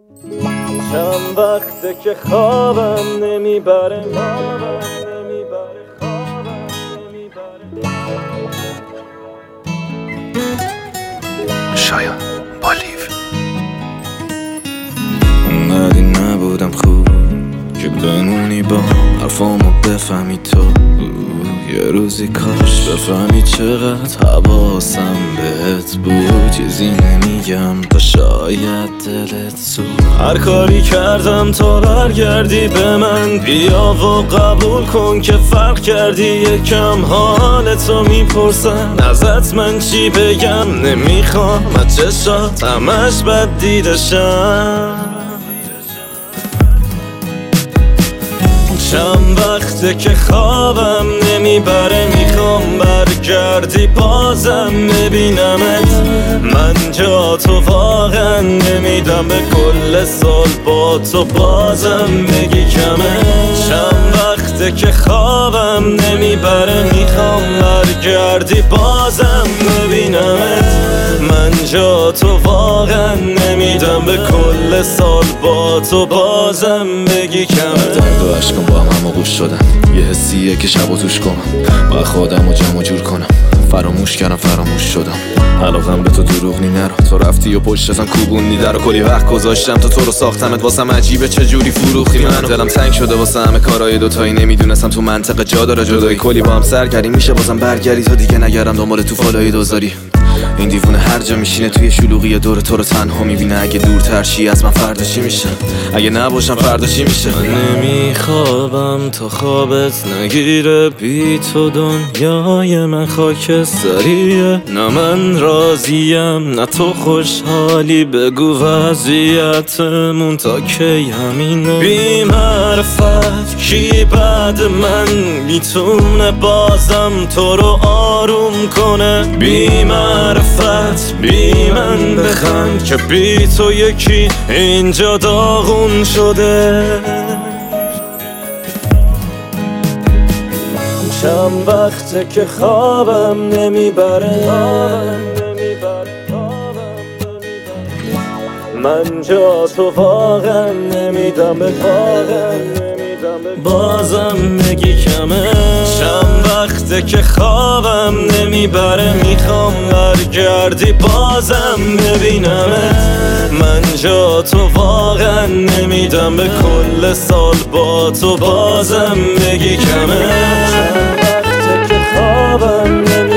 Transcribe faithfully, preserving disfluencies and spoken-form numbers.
چند وقته که خوابم نمیبره، خوابم نمیبره، خوابم نمیبره. شایان با لیو. اونقدی نبودم خوب که بمونی با حرفامو بفهمی تو. یه روزی کاش بفهمی چقدر حواسم بهت بود. چیزی نمیگم تا شاید دلت سود. هر کاری کردم تا برگردی به من، بیا و قبول کن که فرق کردی. یکم حالتو میپرسم ازت، من چی بگم نمیخوام از چشات همش بد دیدشم. چند وقته که خوابم نمیبره، میخوام برگردی بازم ببینمت. من جا تو واقعا نمیدم، به کل سال با تو بازم بگی کمه. چند وقته که خوابم نمیبره، میخوام برگردی بازم ببینمت. من جا تو واقعا نمیدم، به کل سال با تو بازم بگی کمه. درد و عشقم با هم همه گوش شدن، یه حسیه که شب و توش کنم. با خودم و جمع و جور کنم، فراموش کردم فراموش شدم. علاقم به تو دروغ نی نرو، تو رفتی و پشتتم کوبوندی در و کلی وقت گذاشتم تا تو رو ساختمت. واسم عجیبه چجوری فروختی منو، دلم تنگ شده واسه همه کارهای دوتایی. نمیدونستم تو منطقه جا داره جدایی، کلی با هم سرگری میشه بازم برگردی تا دیگه نگردم دنبال تو فالای دوزاری. این دیوونه هر جا میشینه توی شلوغی دور تو رو تنها میبینه. اگه دورتر شی از من فردا چی میشه؟ اگه نباشم فردا چی میشه؟ من نمیخوابم تا خوابت نگیره، بی تو دنیای من خاکستریه. نه من راضیم نه تو خوشحالی، بگو وضعیتمون تا کی همینه. بی معرفت کی بعد من میتونه بازم تو رو آروم کنه؟ بی معرفت بی من بخند که بی تو یکی اینجا داغون شده. چند وقته که خوابم نمیبره، من جا تو واقعا نمیدم، به واقعا نمیدم، بازم بگی کمه. چند وقته که خوابم نمیبره، میخوام برگردی بازم ببینمت. من جا تو واقعا نمیدم، به کل سال با تو بازم بگی کمه. چند وقته که خوابم نمیبره